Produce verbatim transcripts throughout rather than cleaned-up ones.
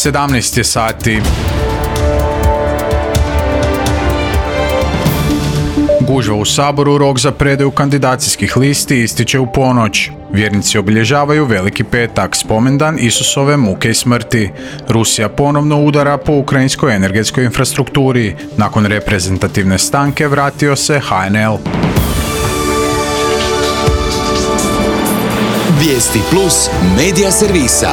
sedamnaest je sati. Gužva u Saboru, rok za predaju kandidacijskih listi ističe u ponoć. Vjernici obilježavaju Veliki petak, spomendan Isusove muke i smrti. Rusija ponovno udara po ukrajinskoj energetskoj infrastrukturi. Nakon reprezentativne stanke vratio se ha en el. Vijesti plus medija servisa.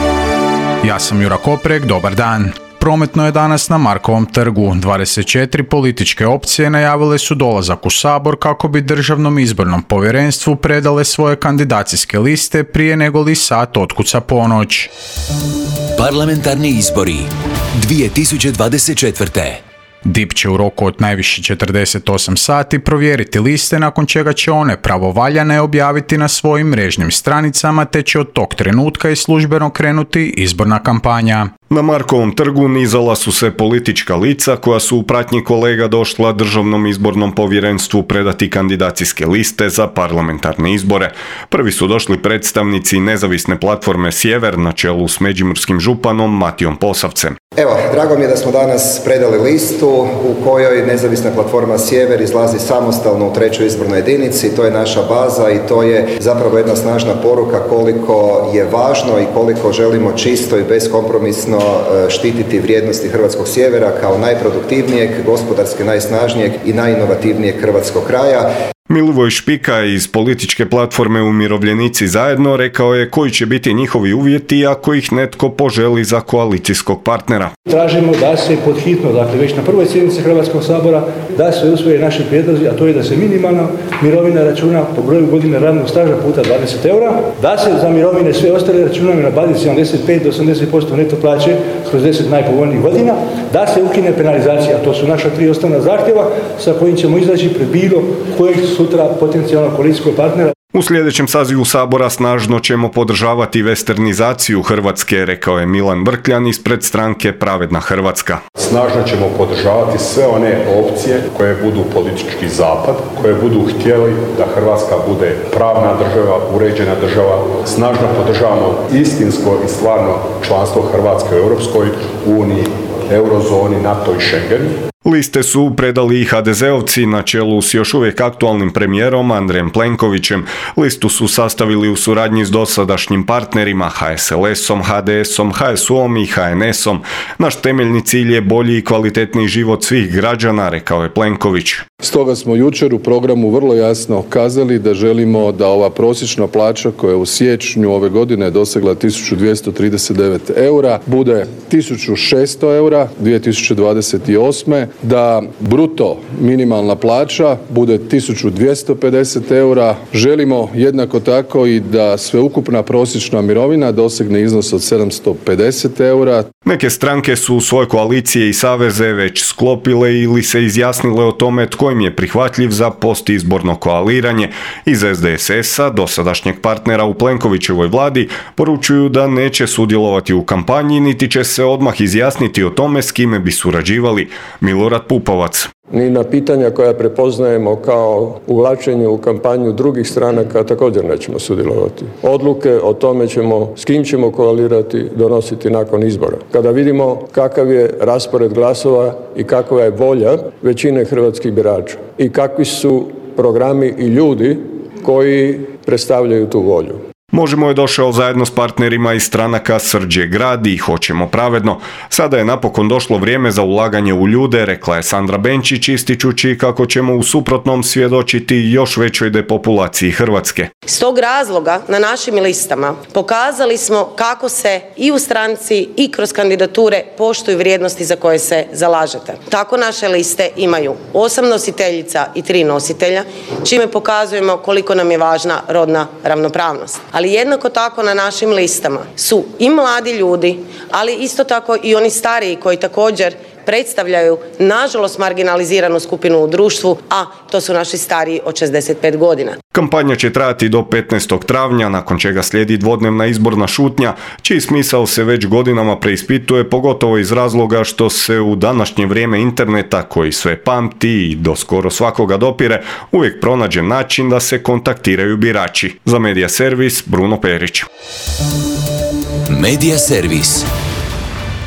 Ja sam Jura Koprek, dobar dan. Prometno je danas na Markovom trgu. dvadeset četiri političke opcije najavile su dolazak u Sabor kako bi Državnom izbornom povjerenstvu predale svoje kandidacijske liste prije nego li sat otkuca ponoć. Parlamentarni izbori dvije tisuće dvadeset četvrte. D I P će u roku od najviše četrdeset osam sati provjeriti liste, nakon čega će one pravovaljane objaviti na svojim mrežnim stranicama, te će od tog trenutka i službeno krenuti izborna kampanja. Na Markovom trgu nizala su se politička lica koja su u pratnji kolega došla Državnom izbornom povjerenstvu predati kandidacijske liste za parlamentarne izbore. Prvi su došli predstavnici nezavisne platforme Sjever na čelu s međimurskim županom Matijom Posavcem. Evo, drago mi je da smo danas predali listu u kojoj nezavisna platforma Sjever izlazi samostalno u trećoj izbornoj jedinici. To je naša baza i to je zapravo jedna snažna poruka koliko je važno i koliko želimo čisto i beskompromisno štititi vrijednosti hrvatskog sjevera kao najproduktivnijeg, gospodarski najsnažnijeg i najinovativnijeg hrvatskog kraja. Milivoj Špika iz političke platforme Umirovljenici zajedno rekao je koji će biti njihovi uvjeti ako ih netko poželi za koalicijskog partnera. Tražimo da se podhitno, dakle već na prvoj sjednici Hrvatskog sabora, da se usvoje naši prijedlozi, a to je da se minimalna mirovina računa po broju godina radnog staža puta dvadeset eura, da se za mirovine sve ostale računaju na bazi sedamdeset pet do osamdeset posto neto plaće kroz deset najpovoljnijih godina, da se ukine penalizacija, to su naša tri osnovna zahtjeva sa kojim ćemo izaći pred bilo kojeg sutra potencijalnog koalicijskog partnera. U sljedećem sazivu Sabora snažno ćemo podržavati westernizaciju Hrvatske, rekao je Milan Vrkljan ispred stranke Pravedna Hrvatska. Snažno ćemo podržavati sve one opcije koje budu politički zapad, koje budu htjeli da Hrvatska bude pravna država, uređena država. Snažno podržavamo istinsko i stvarno članstvo Hrvatske u Europskoj uniji, eurozoni, NATO i Schengenu. Liste su predali i ha de zeovci na čelu s još uvijek aktualnim premijerom Andrejem Plenkovićem. Listu su sastavili u suradnji s dosadašnjim partnerima ha es el esom, ha de esom, ha es uom i ha en esom. Naš temeljni cilj je bolji i kvalitetniji život svih građana, rekao je Plenković. Stoga smo jučer u programu vrlo jasno kazali da želimo da ova prosječna plaća koja je u siječnju ove godine dosegla tisuću dvjesto trideset devet eura bude tisuću šesto eura dvije tisuće dvadeset osme. Da bruto minimalna plaća bude tisuću dvjesto pedeset eura. Želimo jednako tako i da sveukupna prosječna mirovina dosegne iznos od sedamsto pedeset eura. Neke stranke su svoje koalicije i saveze već sklopile ili se izjasnile o tome tko im je prihvatljiv za postizborno koaliranje. Iz es de es esa, dosadašnjeg partnera u Plenkovićevoj vladi, poručuju da neće sudjelovati u kampanji niti će se odmah izjasniti o tome s kime bi surađivali. Milorad Pupovac. Ni na pitanja koja prepoznajemo kao uvlačenje u kampanju drugih stranaka također nećemo sudjelovati. Odluke o tome ćemo, s kim ćemo koalirati, donositi nakon izbora. Kada vidimo kakav je raspored glasova i kakva je volja većine hrvatskih birača i kakvi su programi i ljudi koji predstavljaju tu volju. Možemo je došao zajedno s partnerima iz stranaka Srđ gradi i Hoćemo pravedno. Sada je napokon došlo vrijeme za ulaganje u ljude, rekla je Sandra Benčić, ističući kako ćemo u suprotnom svjedočiti još većoj depopulaciji Hrvatske. S tog razloga na našim listama pokazali smo kako se i u stranci i kroz kandidature poštuju vrijednosti za koje se zalažete. Tako naše liste imaju osam nositeljica i tri nositelja, čime pokazujemo koliko nam je važna rodna ravnopravnost. Ali jednako tako na našim listama su i mladi ljudi, ali isto tako i oni stariji koji također predstavljaju nažalost marginaliziranu skupinu u društvu, a to su naši stariji od šezdeset pet godina. Kampanja će trajati do petnaestog travnja, nakon čega slijedi dvodnevna izborna šutnja, čiji smisao se već godinama preispituje, pogotovo iz razloga što se u današnje vrijeme interneta, koji sve pamti i do skoro svakoga dopire, uvijek pronađe način da se kontaktiraju birači. Za Medija servis, Bruno Perić. Medija servis.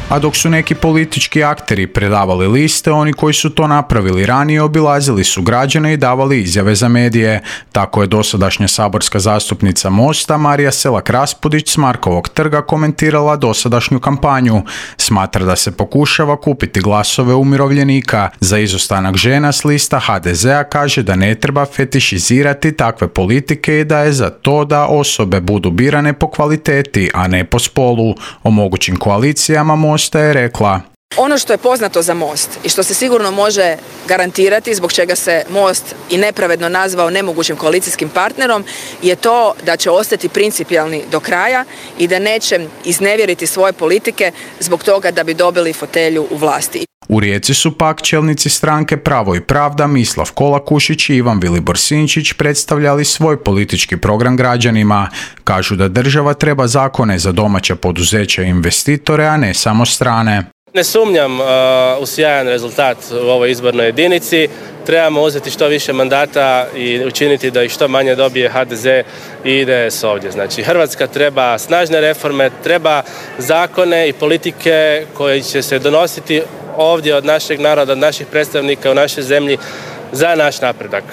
A dok su neki politički akteri predavali liste, oni koji su to napravili ranije obilazili su građane i davali izjave za medije. Tako je dosadašnja saborska zastupnica Mosta Marija Selak-Raspudić s Markovog trga komentirala dosadašnju kampanju. Smatra da se pokušava kupiti glasove umirovljenika. Za izostanak žena s lista ha de zea kaže da ne treba fetišizirati takve politike i da je za to da osobe budu birane po kvaliteti, a ne po spolu. O mogućim koalicijama Mosta je rekla: ono što je poznato za Most i što se sigurno može garantirati, zbog čega se Most i nepravedno nazvao nemogućim koalicijskim partnerom, je to da će ostati principijelni do kraja i da neće iznevjeriti svoje politike zbog toga da bi dobili fotelju u vlasti. U Rijeci su pak čelnici stranke Pravo i pravda Mislav Kolakušić i Ivan Vilibor Sinčić predstavljali svoj politički program građanima. Kažu da država treba zakone za domaća poduzeća i investitore, a ne samo strane. Ne sumnjam uh, u sjajan rezultat u ovoj izbornoj jedinici. Trebamo uzeti što više mandata i učiniti da ih što manje dobije ha de ze i i de es ovdje. Znači, Hrvatska treba snažne reforme, treba zakone i politike koje će se donositi ovdje od našeg naroda, od naših predstavnika u našoj zemlji za naš napredak.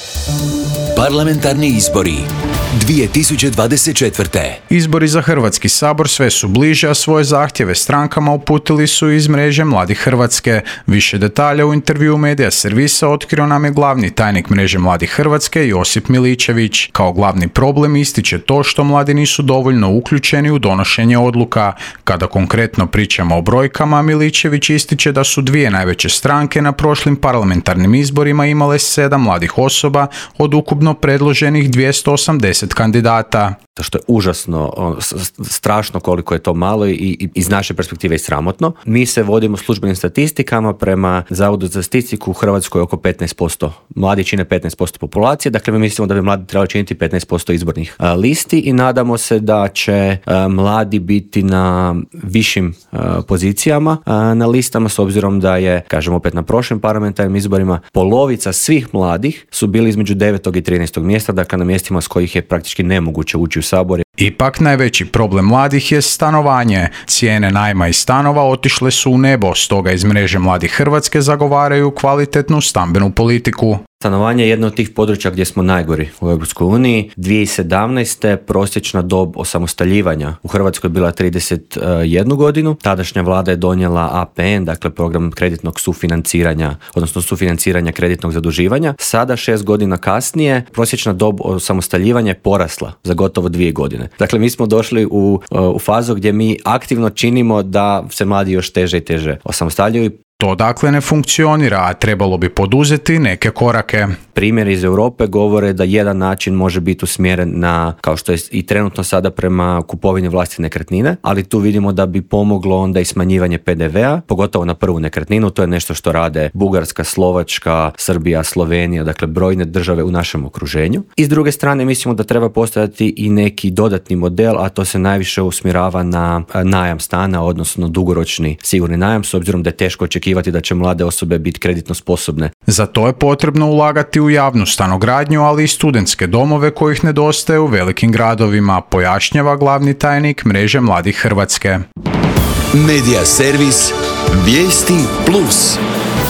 Parlamentarni izbori dvije tisuće dvadeset četvrte. Izbori za Hrvatski sabor sve su bliže, a svoje zahtjeve strankama uputili su iz mreže Mladih Hrvatske. Više detalja u intervjuu Medija servisa otkrio nam je glavni tajnik mreže Mladih Hrvatske Josip Miličević. Kao glavni problem ističe to što mladi nisu dovoljno uključeni u donošenje odluka. Kada konkretno pričamo o brojkama, Miličević ističe da su dvije najveće stranke na prošlim parlamentarnim izborima imale sedam mladih osoba od ukupno predloženih dvjesto osamdeset kandidata. Što je užasno, strašno koliko je to malo i, i iz naše perspektive i sramotno. Mi se vodimo službenim statistikama prema Zavodu za statistiku u Hrvatskoj oko petnaest posto. Mladi čine petnaest posto populacije, dakle mi mislimo da bi mladi trebali činiti petnaest posto izbornih a, listi i nadamo se da će a, mladi biti na višim a, pozicijama a, na listama, s obzirom da je, kažem opet na prošlim parlamentarnim izborima, polovica svih mladih su bili između devetog i trinaestog mjesta, dakle na mjestima s kojih je praktički nemoguće ući u sabor. Ipak najveći problem mladih je stanovanje. Cijene najma i stanova otišle su u nebo, stoga iz mreže Mladih Hrvatske zagovaraju kvalitetnu stambenu politiku. Stanovanje je jedno od tih područja gdje smo najgori u Europskoj uniji. dvije tisuće sedamnaeste. prosječna dob osamostaljivanja u Hrvatskoj je bila trideset jednu godinu. Tadašnja vlada je donijela a pe en, dakle program kreditnog sufinanciranja, odnosno sufinanciranja kreditnog zaduživanja. Sada, šest godina kasnije, prosječna dob osamostaljivanja je porasla za gotovo dvije godine. Dakle, mi smo došli u, u fazu gdje mi aktivno činimo da se mladi još teže i teže osamostaljuju. To dakle ne funkcionira, a trebalo bi poduzeti neke korake. Primjeri iz Europe govore da jedan način može biti usmjeren na, kao što je i trenutno sada, prema kupovini vlastite nekretnine, ali tu vidimo da bi pomoglo onda i smanjivanje pe de vea, pogotovo na prvu nekretninu. To je nešto što rade Bugarska, Slovačka, Srbija, Slovenija, dakle brojne države u našem okruženju. I s druge strane mislimo da treba postojati i neki dodatni model, a to se najviše usmjerava na najam stana, odnosno dugoročni sigurni najam, s obzirom da je teško očekivati da će mlade osobe biti kreditno sposobne. Za to je potrebno ulagati u javnu stanogradnju, ali i studentske domove kojih nedostaje u velikim gradovima, pojašnjava glavni tajnik mreže Mladih Hrvatske. Medija servis Vijesti Plus.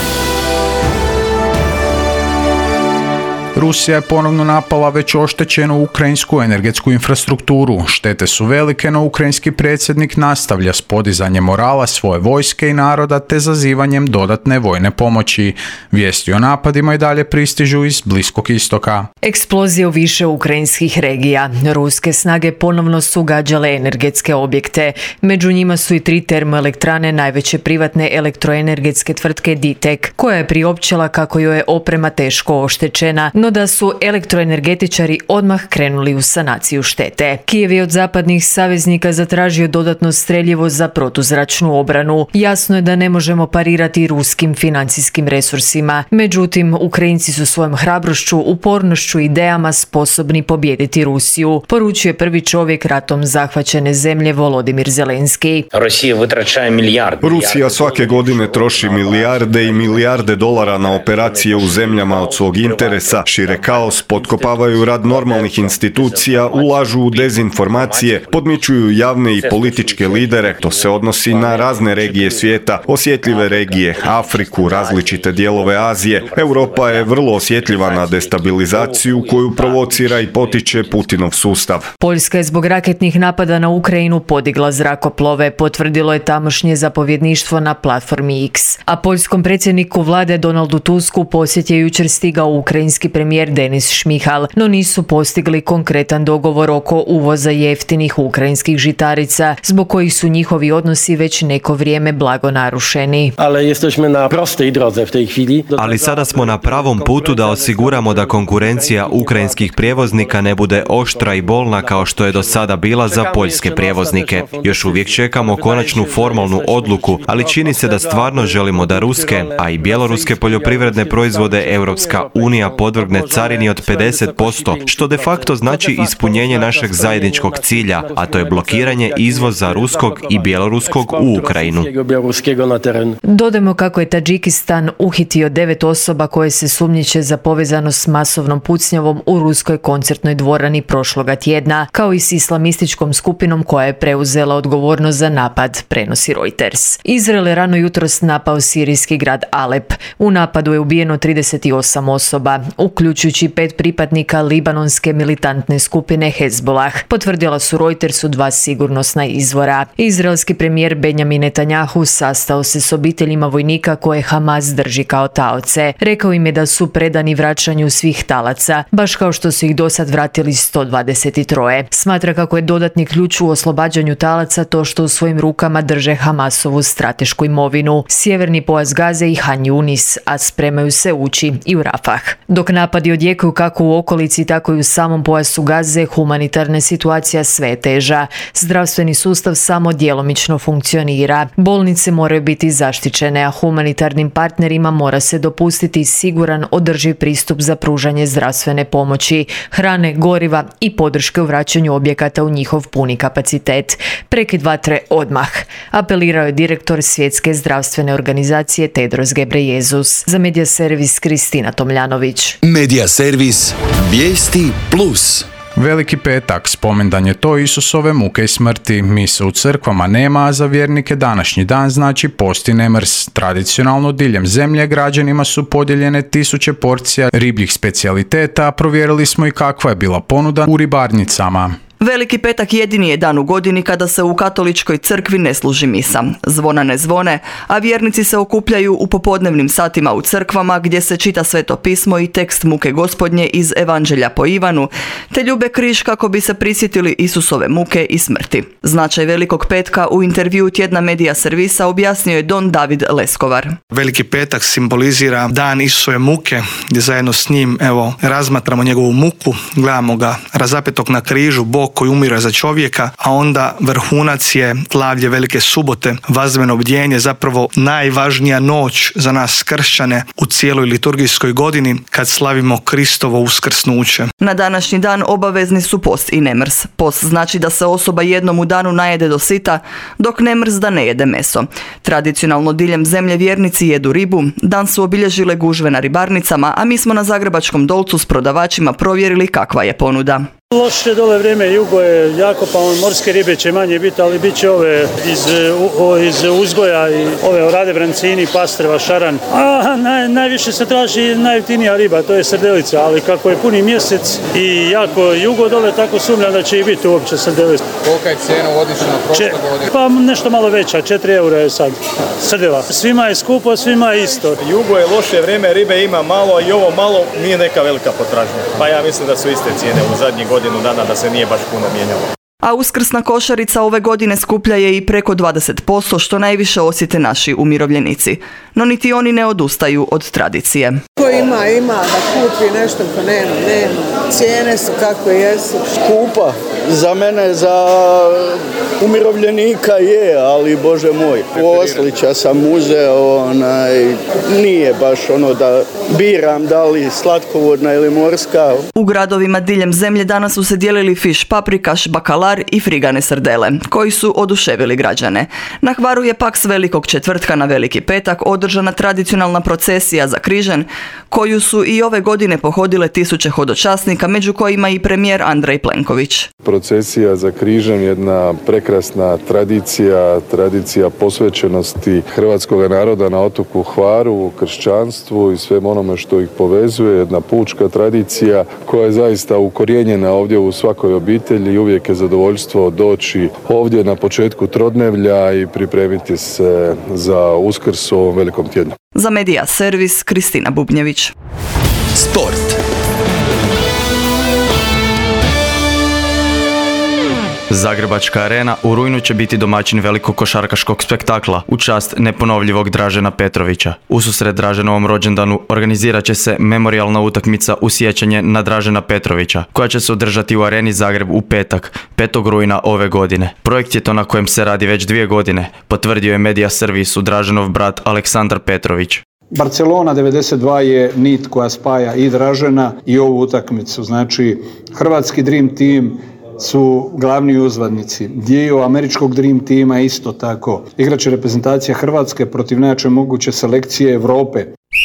Rusija je ponovno napala već oštećenu ukrajinsku energetsku infrastrukturu. Štete su velike, no ukrajinski predsjednik nastavlja s podizanjem morala svoje vojske i naroda te zazivanjem dodatne vojne pomoći. Vijesti o napadima i dalje pristižu iz Bliskog istoka. Eksplozije u više ukrajinskih regija. Ruske snage ponovno su gađale energetske objekte. Među njima su i tri termoelektrane najveće privatne elektroenergetske tvrtke Ditek, koja je priopćila kako joj je oprema teško oštećena, no da su elektroenergetičari odmah krenuli u sanaciju štete. Kijev je od zapadnih saveznika zatražio dodatno streljivo za protuzračnu obranu. Jasno je da ne možemo parirati ruskim financijskim resursima. Međutim, Ukrajinci su svojom hrabrošću, upornošću i idejama sposobni pobijediti Rusiju, poručuje prvi čovjek ratom zahvaćene zemlje Volodimir Zelenski. Rusija svake godine troši milijarde i milijarde dolara na operacije u zemljama od svog interesa, šire kaos, potkopavaju rad normalnih institucija, ulažu u dezinformacije, podmićuju javne i političke lidere. To se odnosi na razne regije svijeta, osjetljive regije, Afriku, različite dijelove Azije. Europa je vrlo osjetljiva na destabilizaciju koju provocira i potiče Putinov sustav. Poljska je zbog raketnih napada na Ukrajinu podigla zrakoplove, potvrdilo je tamošnje zapovjedništvo na platformi X. A poljskom predsjedniku vlade Donaldu Tusku posjet je jučer stigao ukrajinski premijer Denis Šmihal, no nisu postigli konkretan dogovor oko uvoza jeftinih ukrajinskih žitarica, zbog kojih su njihovi odnosi već neko vrijeme blago narušeni. Ali sada smo na pravom putu da osiguramo da konkurencija ukrajinskih prijevoznika ne bude oštra i bolna kao što je do sada bila za poljske prijevoznike. Još uvijek čekamo konačnu formalnu odluku, ali čini se da stvarno želimo da ruske, a i bjeloruske poljoprivredne proizvode Europska unija podvrgne carini od pedeset posto, što de facto znači ispunjenje našeg zajedničkog cilja, a to je blokiranje izvoza ruskog i bjeloruskog u Ukrajinu. Dodajmo kako je Tadžikistan uhitio devet osoba koje se sumnjiče za povezanost s masovnom pucnjavom u ruskoj koncertnoj dvorani prošloga tjedna, kao i s islamističkom skupinom koja je preuzela odgovornost za napad, prenosi Reuters. Izrael je rano jutros napao sirijski grad Alep. U napadu je ubijeno trideset osam osoba, uključujući pet pripadnika libanonske militantne skupine Hezbollah, potvrdila su Reutersu dva sigurnosna izvora. Izraelski premijer Benjamin Netanjahu sastao se s obiteljima vojnika koje Hamas drži kao taoce. Rekao im je da su predani vraćanju svih talaca, baš kao što su ih dosad vratili sto dvadeset tri. Smatra kako je dodatni ključ u oslobađanju talaca to što u svojim rukama drže Hamasovu stratešku imovinu, sjeverni pojas Gaze i Han Yunis, a spremaju se ući i u Rafah. Dok napadi odjekuju kako u okolici, tako i u samom pojasu Gaze, humanitarna situacija sve je teža. Zdravstveni sustav samo djelomično funkcionira. Bolnice moraju biti zaštićene, a humanitarnim partnerima mora se dopustiti siguran, održiv pristup za pružanje zdravstvene pomoći, hrane, goriva i podrške u vraćanju objekata u njihov puni kapacitet. Prekid vatre odmah, apelirao je direktor Svjetske zdravstvene organizacije Tedros Ghebreyesus. Za Medija servis Kristina Tomljanović. Medija servis Vijesti plus. Veliki petak, spomendan je to Isusove muke i smrti. Mise u crkvama nema, a za vjernike današnji dan znači post i nemrs. Tradicionalno diljem zemlje građanima su podijeljene tisuće porcija ribljih specijaliteta, a provjerili smo i kakva je bila ponuda u ribarnicama. Veliki petak jedini je dan u godini kada se u katoličkoj crkvi ne služi misa. Zvona ne zvone, a vjernici se okupljaju u popodnevnim satima u crkvama gdje se čita Sveto pismo i tekst muke Gospodnje iz Evanđelja po Ivanu, te ljube križ kako bi se prisjetili Isusove muke i smrti. Značaj Velikog petka u intervjuu tjedna Medija servisa objasnio je don David Leskovar. Veliki petak simbolizira dan Isusove muke, gdje zajedno s njim evo razmatramo njegovu muku, gledamo ga razapetog na križu, Bog koji umire za čovjeka, a onda vrhunac je slavlje Velike subote, vazmeno bdjenje, zapravo najvažnija noć za nas kršćane u cijeloj liturgijskoj godini kad slavimo Kristovo uskrsnuće. Na današnji dan obavezni su post i nemrs. Post znači da se osoba jednom u danu najede do sita, dok nemrs da ne jede meso. Tradicionalno diljem zemlje vjernici jedu ribu, dan su obilježile gužve na ribarnicama, a mi smo na Zagrebačkom Dolcu s prodavačima provjerili kakva je ponuda. Loše dole vrijeme, jugo je jako, pa morske ribe će manje biti, ali bit će ove iz, o, iz uzgoja i ove orade, brancini, pastreva, šaran. A naj, najviše se traži najjeftinija riba, to je srdelica, ali kako je puni mjesec i jako jugo dole, tako sumnjam da će i biti uopće srdelica. Kolika je cijena u odnosu na prošle godine? Pa nešto malo veća, četiri eura je sad srdela. Svima je skupo, svima je isto. Jugo je loše vrijeme, ribe ima malo i ovo malo nije neka velika potražnja. Pa ja mislim da su iste cijene u zadnjih godinu dana, da se nije baš puno mijenjalo. A uskrsna košarica ove godine skuplja je i preko dvadeset posto, što najviše osjete naši umirovljenici. No niti oni ne odustaju od tradicije. Ko ima, ima da kupi nešto, ko nema, nema. Cijene su kako jesu. Skupa. Za mene, za umirovljenika je, ali Bože moj, Oslića sam uzeo, onaj, nije baš ono da biram da li slatkovodna ili morska. U gradovima diljem zemlje danas su se dijelili fiš paprikaš, bakalar pilar i frigane srdele, koji su oduševili građane. Na Hvaru je pak s velikog četvrtka na Veliki petak održana tradicionalna procesija za Križan, koju su i ove godine pohodile tisuće hodočasnika, među kojima i premijer Andrej Plenković. Procesija za Križan, jedna prekrasna tradicija, tradicija posvećenosti hrvatskog naroda na otoku Hvaru, kršćanstvu i svem onome što ih povezuje, jedna pučka tradicija koja je zaista ukorijenjena ovdje u svakoj obitelji i uvijek je zadovoljstvo doći ovdje na početku trodnevlja i pripremiti se za Uskrs u ovom velikom tjednu. Za Medija servis Kristina Bubnjević. Sport. Zagrebačka arena u rujnu će biti domaćin velikog košarkaškog spektakla u čast neponovljivog Dražena Petrovića. Ususret Draženovom rođendanu organizirat će se memorijalna utakmica u sjećanje na Dražena Petrovića, koja će se održati u areni Zagreb u petak, petog rujna ove godine. Projekt je to na kojem se radi već dvije godine, potvrdio je Medija servisu Draženov brat Aleksandar Petrović. Barcelona devedeset dva je nit koja spaja i Dražena i ovu utakmicu. Znači, hrvatski Dream Team su glavni uzvadnici. Dio američkog Dream Teama isto tako. Igraće reprezentacija Hrvatske protiv najjače moguće selekcije Europe.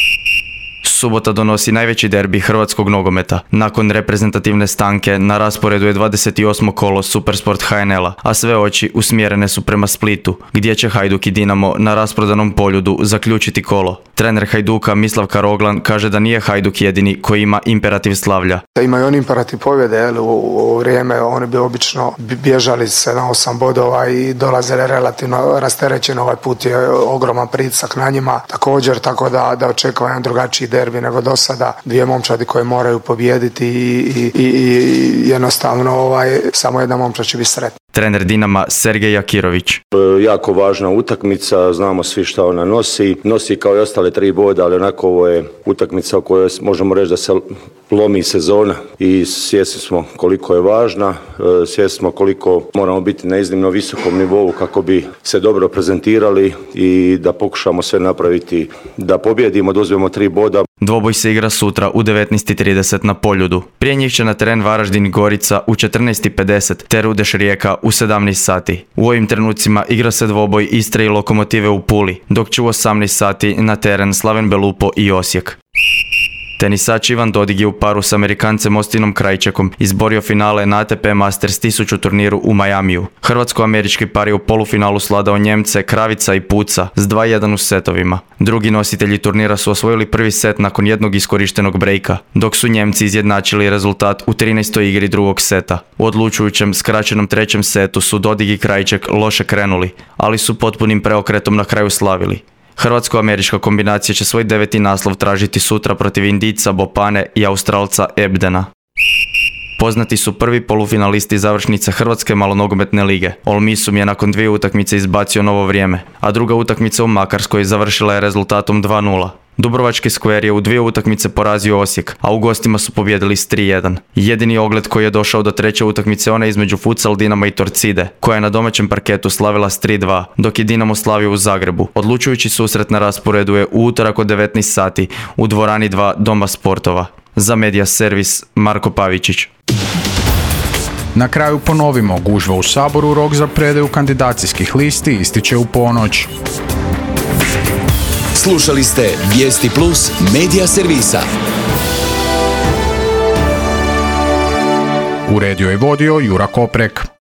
Subota donosi najveći derbi hrvatskog nogometa. Nakon reprezentativne stanke na rasporedu je dvadeset osmo kolo Supersport H N L-a, a sve oči usmjerene su prema Splitu, gdje će Hajduk i Dinamo na rasprodanom Poljudu zaključiti kolo. Trener Hajduka Mislav Karoglan kaže da nije Hajduk jedini koji ima imperativ slavlja. Imaju oni imperativ pobjede, jel, u, u vrijeme oni bi obično bježali sedam osam bodova i dolazili relativno rasterećeno. Ovaj put je ogroman pritisak na njima također, tako da, da očekuje jedan drugačiji derbi nego do sada, dvije momčadi koje moraju pobijediti i, i, i jednostavno ovaj, samo jedna momčad će biti sretna. Trener Dinama Sergej Jakirović. Jako važna utakmica, znamo svi šta ona nosi. Nosi kao i ostale tri boda, ali onako ovo je utakmica o kojoj možemo reći da se lomi sezona i svjesni smo koliko je važna, svjesni smo koliko moramo biti na iznimno visokom nivou kako bi se dobro prezentirali i da pokušamo sve napraviti da pobjedimo, da uzmemo tri boda. Dvoboj se igra sutra u devetnaest i trideset na Poljudu. Prije njih će na teren Varaždin Gorica u četrnaest i pedeset te Rudeš Rijeka u sedamnaest sati. U ovim trenucima igra se dvoboj Istre i Lokomotive u Puli, dok će u osamnaest sati na teren Slaven Belupo i Osijek. Tenisač Ivan Dodig je u paru s Amerikancem Ostinom Krajčekom izborio finale na A T P Masters tisuću turniru u Majamiju. Hrvatsko-američki par je u polufinalu sladao Njemce Kravica i Puca s dva jedan u setovima. Drugi nositelji turnira su osvojili prvi set nakon jednog iskorištenog brejka, dok su Njemci izjednačili rezultat u trinaestoj igri drugog seta. U odlučujućem skraćenom trećem setu su Dodig i Krajček loše krenuli, ali su potpunim preokretom na kraju slavili. Hrvatsko-američka kombinacija će svoj deveti naslov tražiti sutra protiv Indijca Bopane i Australca Ebdena. Poznati su prvi polufinalisti završnice Hrvatske malonogometne lige. Olmisum je nakon dvije utakmice izbacio novo vrijeme, a druga utakmica u Makarskoj završila je rezultatom dva nula. Dubrovački Skver je u dvije utakmice porazio Osijek, a u gostima su pobjedili s tri jedan. Jedini ogled koji je došao do treće utakmice ona između Futsal Dinama i Torcide, koja je na domaćem parketu slavila s tri dva, dok je Dinamo slavio u Zagrebu. Odlučujući susret na rasporedu je u utorak od devetnaest sati u dvorani dva Doma sportova. Za Medija servis Marko Pavičić. Na kraju ponovimo, gužva u Saboru, rok za predaju kandidacijskih listi ističe u ponoć. Slušali ste Vijesti Plus Medija servisa. Uredio i vodio Jura Koprek.